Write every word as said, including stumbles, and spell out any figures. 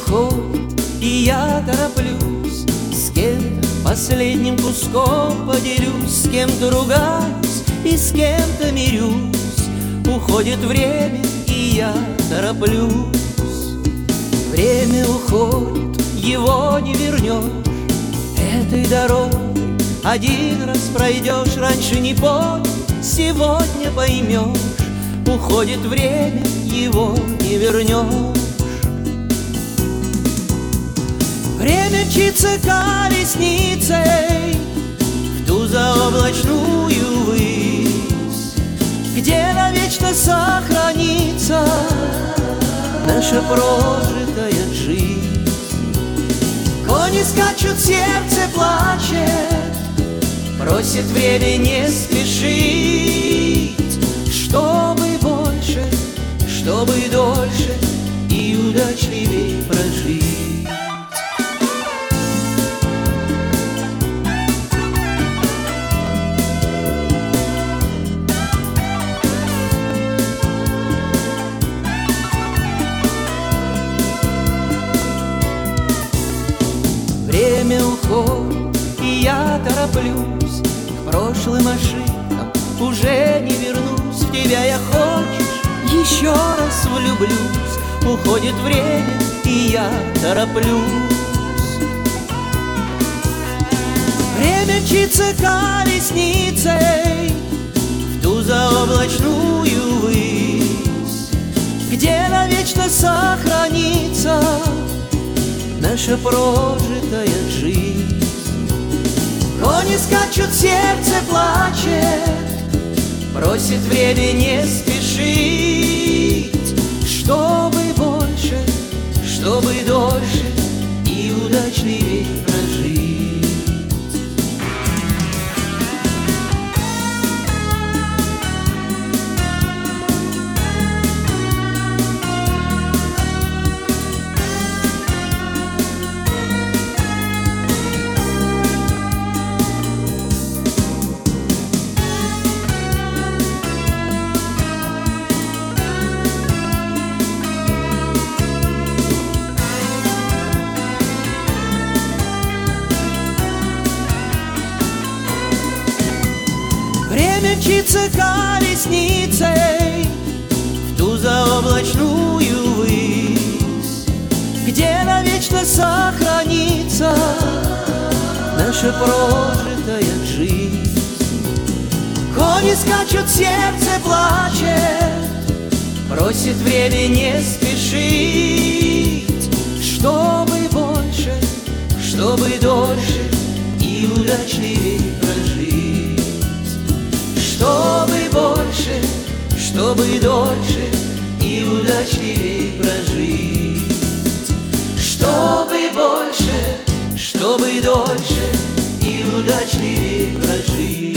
уходит, и я тороплюсь, с кем-то последним куском поделюсь, с кем-то ругаюсь и с кем-то мирюсь. Уходит время, и я тороплюсь. Время уходит, его не вернешь. Этой дорогой один раз пройдешь, раньше не понял, сегодня поймешь. Уходит время, его не вернешь. Время мчится колесницей в ту заоблачную высь, где навечно сохранится наша прожитая жизнь. Кони скачут, сердце плачет, просит время не спешить, чтобы больше, чтобы дольше и удачливей прожить. Время уходит, и я тороплюсь, к прошлым ошибкам уже не вернусь. В тебя я, хочешь, еще раз влюблюсь. Уходит время, и я тороплюсь. Время мчится колесницей в ту заоблачную высь, где навечно сохранится наша прожитая жизнь. Кони скачут, сердце плачет, просит время не спешить, чтобы больше, чтобы дольше и удачливей прожить. Время мчится колесницей в ту заоблачную высь, где навечно сохранится наша прожитая жизнь. Кони скачут, сердце плачет, просит время не спешить, чтобы больше, чтобы дольше и удачливей прожить. Чтобы больше, чтобы дольше и удачливей прожить. Чтобы больше, чтобы дольше и удачливей прожить.